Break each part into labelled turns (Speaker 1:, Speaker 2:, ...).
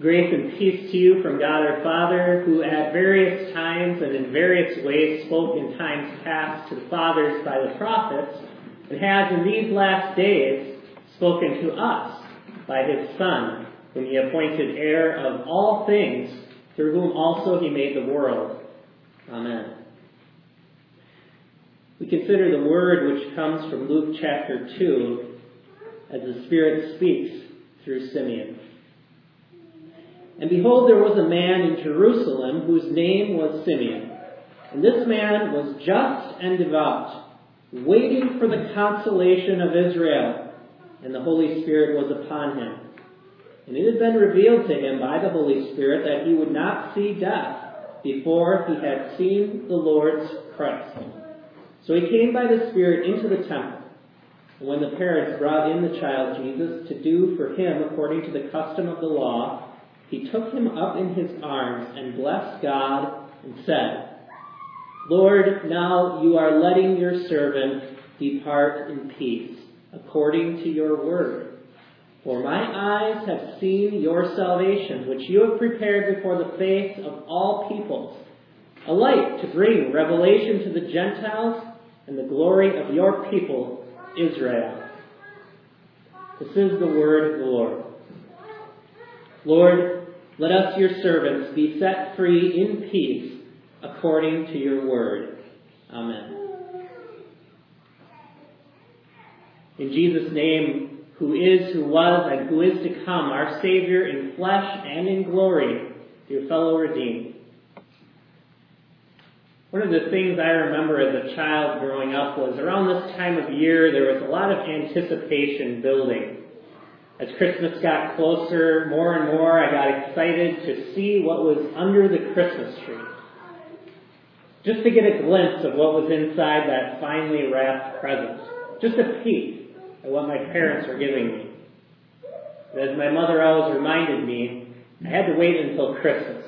Speaker 1: Grace and peace to you from God our Father, who at various times and in various ways spoke in times past to the fathers by the prophets, and has in these last days spoken to us by his Son, whom he appointed heir of all things, through whom also he made the world. Amen. We consider the word which comes from Luke chapter 2 as the Spirit speaks through Simeon. And behold, there was a man in Jerusalem whose name was Simeon. And this man was just and devout, waiting for the consolation of Israel. And the Holy Spirit was upon him. And it had been revealed to him by the Holy Spirit that he would not see death before he had seen the Lord's Christ. So he came by the Spirit into the temple. And when the parents brought in the child Jesus to do for him according to the custom of the law, he took him up in his arms and blessed God and said, Lord, now you are letting your servant depart in peace, according to your word. For my eyes have seen your salvation, which you have prepared before the face of all peoples, a light to bring revelation to the Gentiles and the glory of your people, Israel. This is the word of the Lord. Lord, let us, your servants, be set free in peace according to your word. Amen. In Jesus' name, who is, who was, and who is to come, our Savior in flesh and in glory, dear fellow redeemed. One of the things I remember as a child growing up was around this time of year, there was a lot of anticipation building. As Christmas got closer, more and more, I got excited to see what was under the Christmas tree. Just to get a glimpse of what was inside that finely wrapped present. Just a peek at what my parents were giving me. And as my mother always reminded me, I had to wait until Christmas.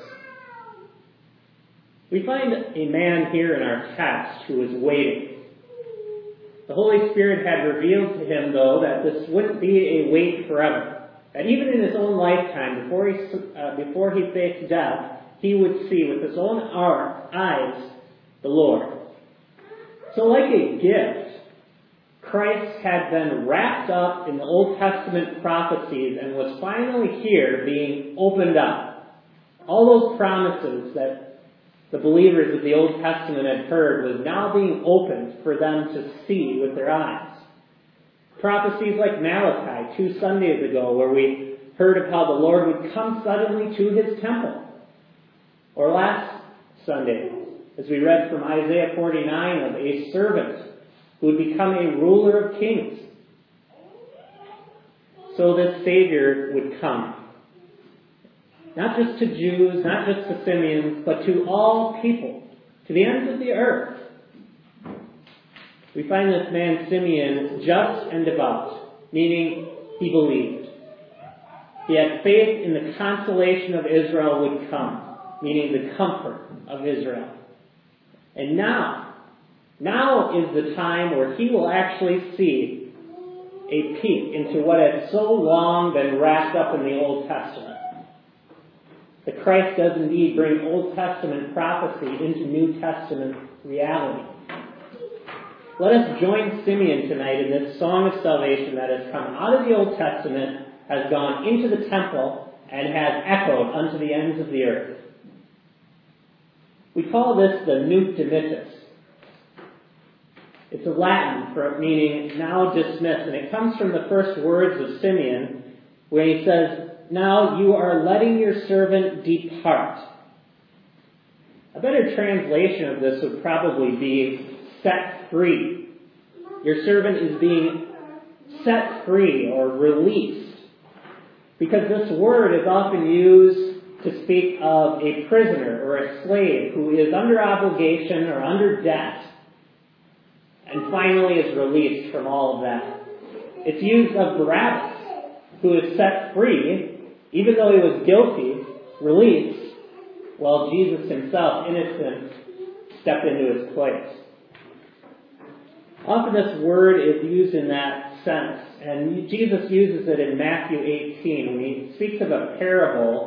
Speaker 1: We find a man here in our text who is waiting. The Holy Spirit had revealed to him, though, that this wouldn't be a wait forever. That even in his own lifetime, before he faced death, he would see with his own eyes the Lord. So like a gift, Christ had been wrapped up in the Old Testament prophecies and was finally here being opened up. All those promises that the believers of the Old Testament had heard was now being opened for them to see with their eyes. Prophecies like Malachi 2 Sundays ago, where we heard of how the Lord would come suddenly to his temple. Or last Sunday, as we read from Isaiah 49 of a servant who would become a ruler of kings. So this Savior would come. Not just to Jews, not just to Simeons, but to all people, to the ends of the earth. We find this man Simeon just and devout, meaning he believed. He had faith in the consolation of Israel would come, meaning the comfort of Israel. And now is the time where he will actually see a peek into what had so long been wrapped up in the Old Testament. That Christ does indeed bring Old Testament prophecy into New Testament reality. Let us join Simeon tonight in this song of salvation that has come out of the Old Testament, has gone into the temple, and has echoed unto the ends of the earth. We call this the Nunc Dimittis. It's a Latin for meaning now dismissed, and it comes from the first words of Simeon, where he says, now you are letting your servant depart. A better translation of this would probably be set free. Your servant is being set free or released. Because this word is often used to speak of a prisoner or a slave who is under obligation or under debt and finally is released from all of that. It's used of Barabbas, who is set free even though he was guilty, released, while Jesus himself, innocent, stepped into his place. Often this word is used in that sense, and Jesus uses it in Matthew 18 when he speaks of a parable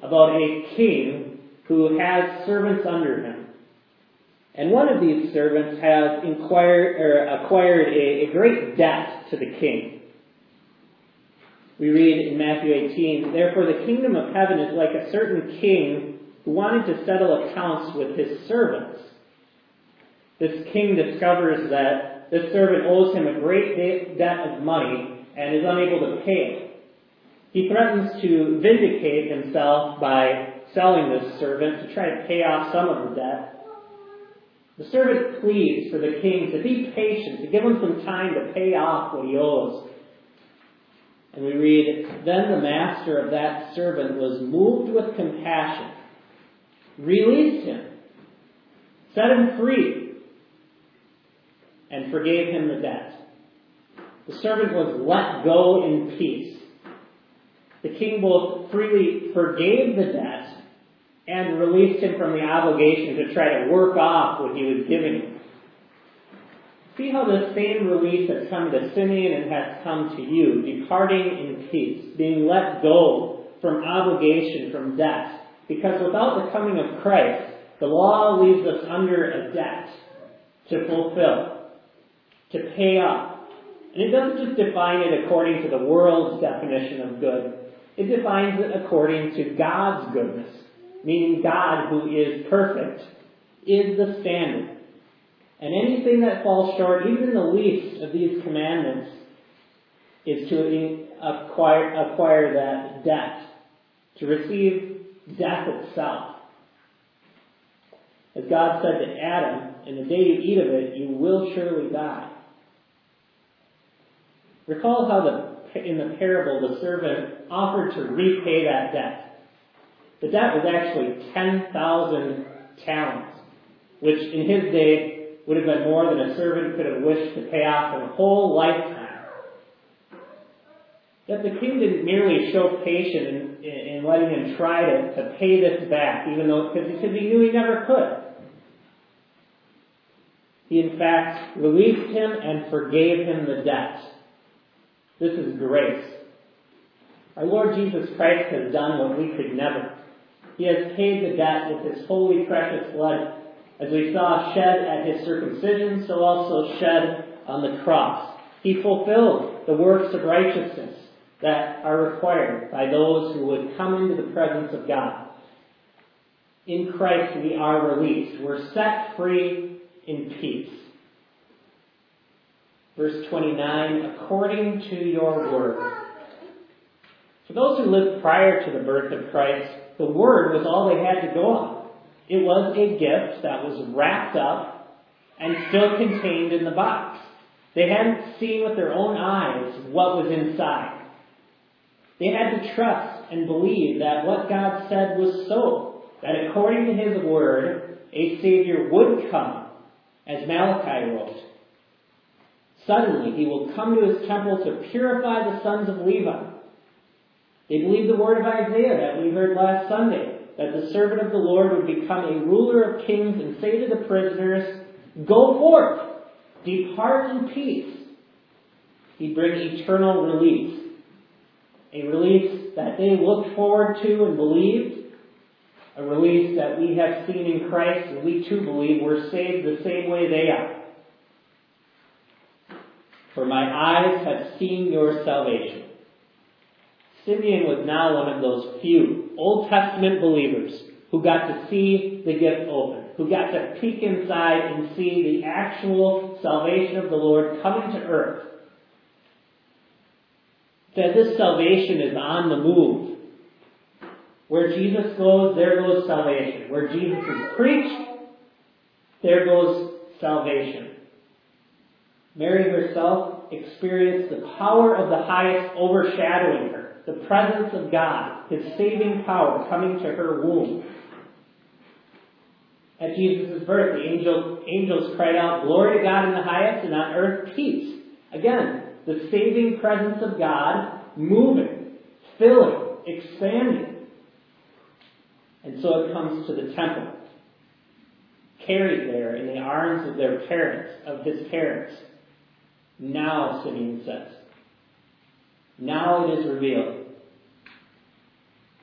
Speaker 1: about a king who has servants under him. And one of these servants has acquired a great debt to the king. We read in Matthew 18, "Therefore the kingdom of heaven is like a certain king who wanted to settle accounts with his servants. This king discovers that this servant owes him a great debt of money and is unable to pay it. He threatens to vindicate himself by selling this servant to try to pay off some of the debt. The servant pleads for the king to be patient, to give him some time to pay off what he owes. And we read, then the master of that servant was moved with compassion, released him, set him free, and forgave him the debt. The servant was let go in peace. The king both freely forgave the debt and released him from the obligation to try to work off what he was giving him. See how the same release has come to Simeon and has come to you, departing in peace, being let go from obligation, from debt. Because without the coming of Christ, the law leaves us under a debt to fulfill, to pay up. And it doesn't just define it according to the world's definition of good. It defines it according to God's goodness, meaning God, who is perfect, is the standard. And anything that falls short, even in the least of these commandments, is to acquire that debt, to receive death itself. As God said to Adam, in the day you eat of it, you will surely die. Recall how in the parable the servant offered to repay that debt. The debt was actually 10,000 talents, which in his day would have been more than a servant could have wished to pay off in a whole lifetime. Yet the king didn't merely show patience in letting him try to pay this back, even though because he knew he never could. He in fact released him and forgave him the debt. This is grace. Our Lord Jesus Christ has done what we could never. He has paid the debt with his holy, precious blood, as we saw shed at his circumcision, so also shed on the cross. He fulfilled the works of righteousness that are required by those who would come into the presence of God. In Christ we are released. We're set free in peace. Verse 29, according to your word. For those who lived prior to the birth of Christ, the word was all they had to go on. It was a gift that was wrapped up and still contained in the box. They hadn't seen with their own eyes what was inside. They had to trust and believe that what God said was so, that according to his word, a Savior would come, as Malachi wrote. Suddenly, he will come to his temple to purify the sons of Levi. They believed the word of Isaiah that we heard last Sunday, that the servant of the Lord would become a ruler of kings and say to the prisoners, go forth, depart in peace. He'd bring eternal release. A release that they looked forward to and believed. A release that we have seen in Christ, and we too believe we're saved the same way they are. For my eyes have seen your salvation. Simeon was now one of those few Old Testament believers who got to see the gift open, who got to peek inside and see the actual salvation of the Lord coming to earth. That this salvation is on the move. Where Jesus goes, there goes salvation. Where Jesus is preached, there goes salvation. Mary herself experienced the power of the highest overshadowing her. The presence of God, his saving power coming to her womb. At Jesus' birth, the angels cried out, glory to God in the highest, and on earth peace. Again, the saving presence of God moving, filling, expanding. And so it comes to the temple. Carried there in the arms of their parents, of his parents. Now, Simeon says. Now it is revealed.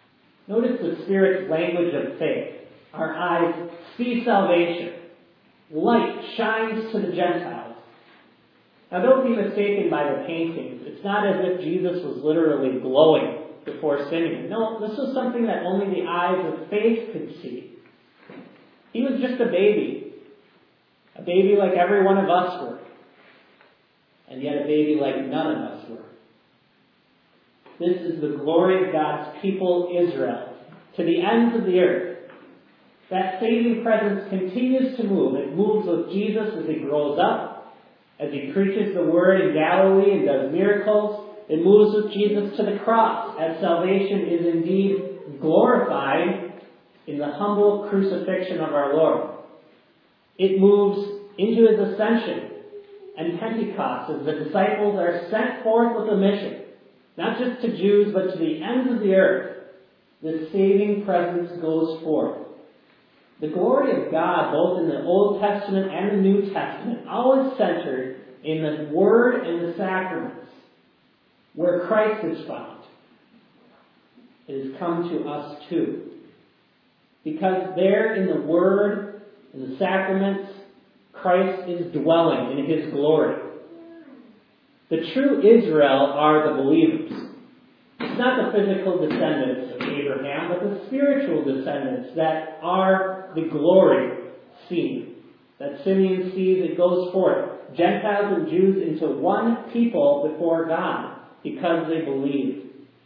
Speaker 1: Notice the Spirit's language of faith. Our eyes see salvation. Light shines to the Gentiles. Now don't be mistaken by the paintings. It's not as if Jesus was literally glowing before Simeon. No, this was something that only the eyes of faith could see. He was just a baby like every one of us were, and yet a baby like none of us were. This is the glory of God's people, Israel, to the ends of the earth. That saving presence continues to move. It moves with Jesus as he grows up, as he preaches the word in Galilee and does miracles. It moves with Jesus to the cross, as salvation is indeed glorified in the humble crucifixion of our Lord. It moves into his ascension and Pentecost, as the disciples are sent forth with a mission, not just to Jews, but to the ends of the earth. The saving presence goes forth. The glory of God, both in the Old Testament and the New Testament, always centered in the Word and the sacraments, where Christ is found. It has come to us too. Because there in the Word and the sacraments, Christ is dwelling in his glory. The true Israel are the believers. It's not the physical descendants of Abraham, but the spiritual descendants that are the glory seen. That Simeon sees, it goes forth. Gentiles and Jews into one people before God because they believe.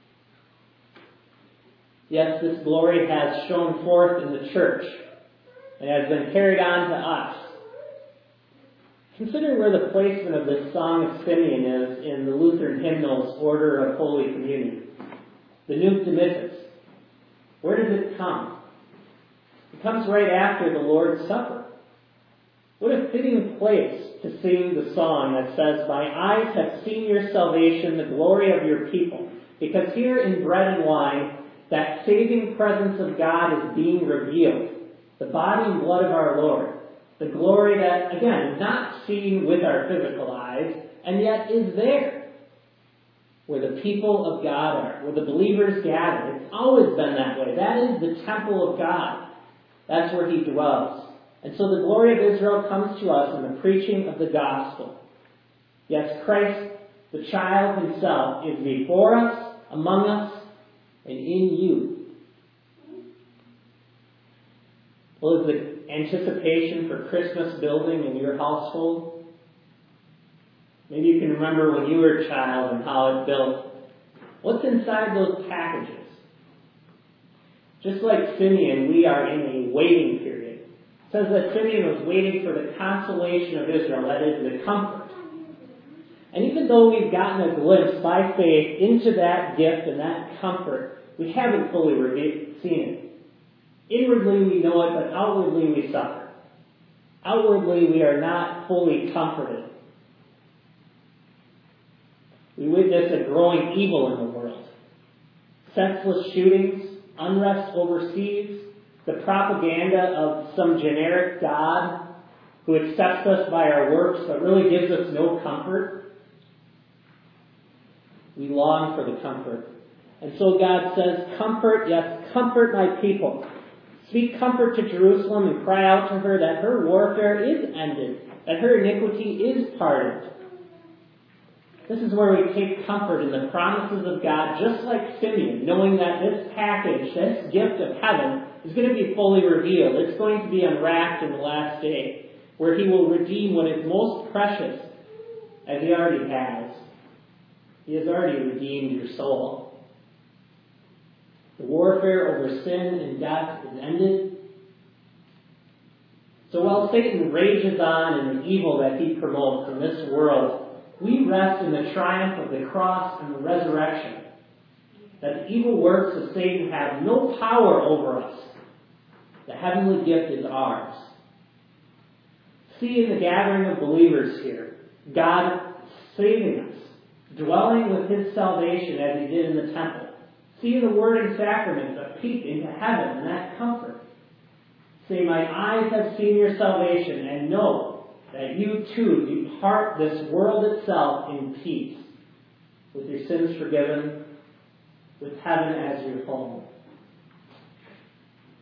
Speaker 1: Yes, this glory has shone forth in the church and has been carried on to us. Consider where the placement of this Song of Simeon is in the Lutheran hymnal's order of Holy Communion. The Nunc Dimittis. Where does it come? It comes right after the Lord's Supper. What a fitting place to sing the song that says, "My eyes have seen your salvation, the glory of your people." Because here in bread and wine, that saving presence of God is being revealed. The body and blood of our Lord. The glory that, again, is not seen with our physical eyes, and yet is there. Where the people of God are, where the believers gather. It's always been that way. That is the temple of God. That's where he dwells. And so the glory of Israel comes to us in the preaching of the gospel. Yes, Christ, the child himself, is before us, among us, and in you. Well, is the anticipation for Christmas building in your household? Maybe you can remember when you were a child and how it built. What's inside those packages? Just like Simeon, we are in a waiting period. It says that Simeon was waiting for the consolation of Israel, that is, the comfort. And even though we've gotten a glimpse by faith into that gift and that comfort, we haven't fully seen it. Inwardly we know it, but outwardly we suffer. Outwardly we are not fully comforted. We witness a growing evil in the world. Senseless shootings, unrest overseas, the propaganda of some generic God who accepts us by our works but really gives us no comfort. We long for the comfort. And so God says, comfort, yes, comfort my people. Speak comfort to Jerusalem and cry out to her that her warfare is ended, that her iniquity is pardoned. This is where we take comfort in the promises of God, just like Simeon, knowing that this package, this gift of heaven, is going to be fully revealed. It's going to be unwrapped in the last day, where he will redeem what is most precious, as he already has. He has already redeemed your soul. The warfare over sin and death is ended. So while Satan rages on in the evil that he promotes in this world, we rest in the triumph of the cross and the resurrection. That the evil works of Satan have no power over us. The heavenly gift is ours. See in the gathering of believers here, God saving us, dwelling with his salvation as he did in the temple. See the word and sacraments a peek into heaven and that comfort. Say, my eyes have seen your salvation, and know that you too depart this world itself in peace, with your sins forgiven, with heaven as your home.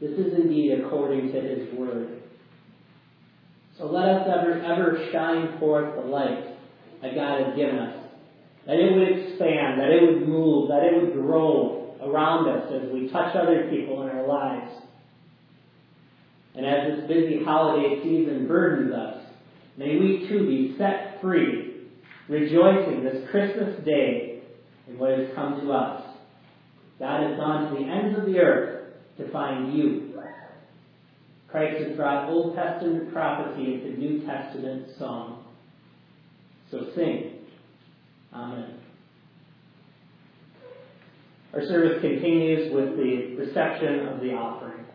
Speaker 1: This is indeed according to His word. So let us ever shine forth the light that God has given us. That it would expand, that it would move, that it would grow around us as we touch other people in our lives. And as this busy holiday season burdens us, may we too be set free, rejoicing this Christmas day in what has come to us. God has gone to the ends of the earth to find you. Christ has brought Old Testament prophecy into New Testament song. So sing. Amen. Our service continues with the reception of the offering.